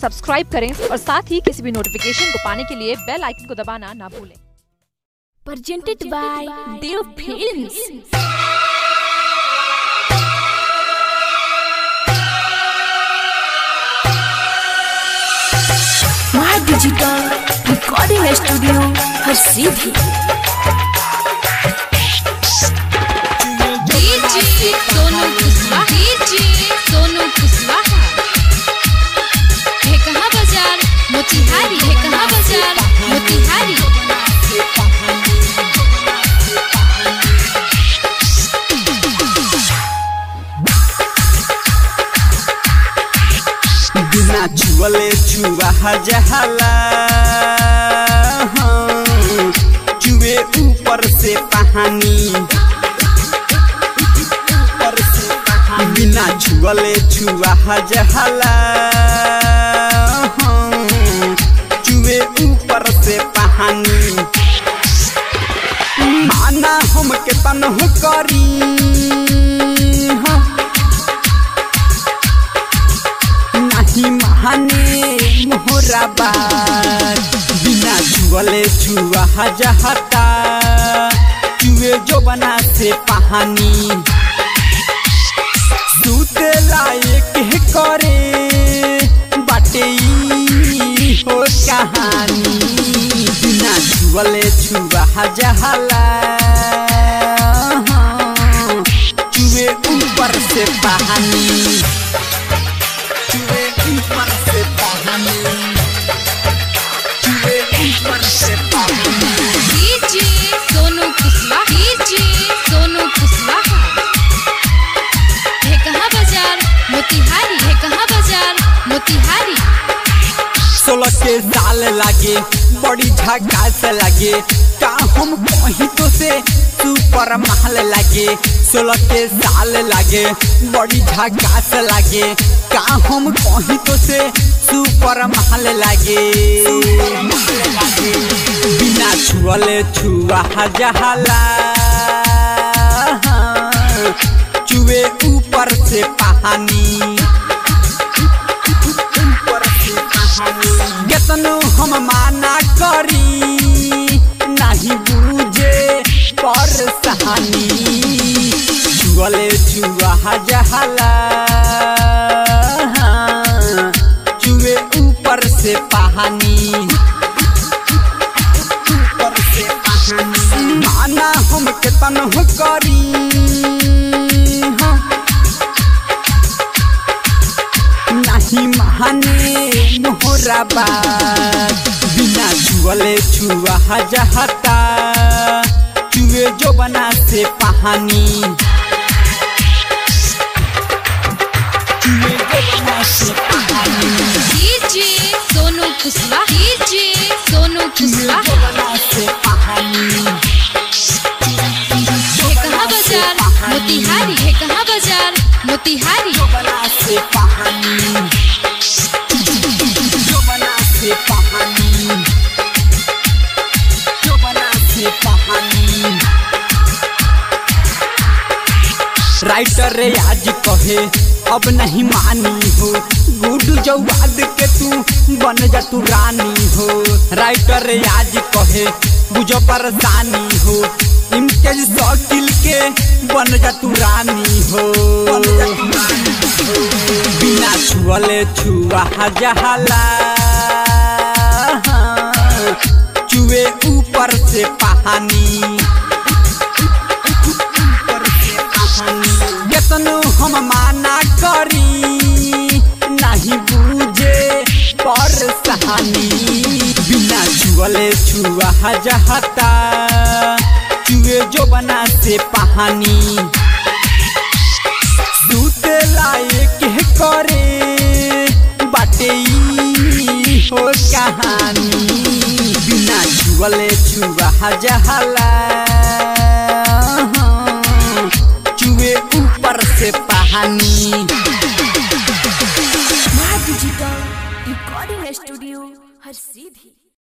Subscribe करें और साथ ही किसी भी नोटिफिकेशन को पाने के लिए बेल आइकन को दबाना ना भूलें। Presented by Dev Films. My Digital Recording Studio हर सीधी सोनू कुशवाहा है कहाँ बाजार मोतिहारी है कहाँ बाजार मोतिहारी बिना छुअले छुआ जहला चुए ऊपर से पानी बिना छुअले छुआ जहला चुए ऊपर से पानी माना हम के तनह करी नहीं महाने मोहरा बात बिना छुअले छुआ जहता चुए जो बना से पानी सूते लायक करे बाटे हो कहानी बिना छुअले छुआ जहला चुए ऊपर से पानी चुए ऊपर से पानी चुए ऊपर से पानी सोनू कुशवाहा है कहाँ बाजार मोतिहारी है कहाँ बाजार मोतिहारी 16 के साल लागे बड़ी झकास लागे का हम कहीं तो से सुपर महल लागे 16 के साल लागे बड़ी झकास लागे का हम कहीं तो से सुपर महल लागे बिना छुअले छुआ जहला चुए ऊपर से पानी केतनो हम माना करी नहीं बुझे परेशानी छुअले छुआ जहला चुए ऊपर से पानी माना हम केतनो करी नहीं महाने मोहरा बात बिना छुअले छुआ जहता चुए जो बना से पानी चुए जो बना से पानी सोनू कुशवाहा बना से पानी है कहाँ बाजार मोतिहारी है कहाँ बाजार मोतिहारी बना से पानी जो बना से पानी जो बना से पानी राइटर रे आज कहे अब नहीं मानी हो गुडू जवाद के तू बन जा तू रानी हो राइटर रे आज कहे बुझो परेशानी हो इम्तियाज शकील के बन जा तू रानी हो बिना छुअले छुआ जहला चुए ऊपर से पानी केतनो हम माना करी नहीं बुझे परेशानी बिना छुअले छुआ जहता चुए जो बना से पानी सूते लायक करे बाटे हो कहानी बिना छुअले छुआ जहला चुए ऊपर से पानी My Digital Recording Studio हर सीधी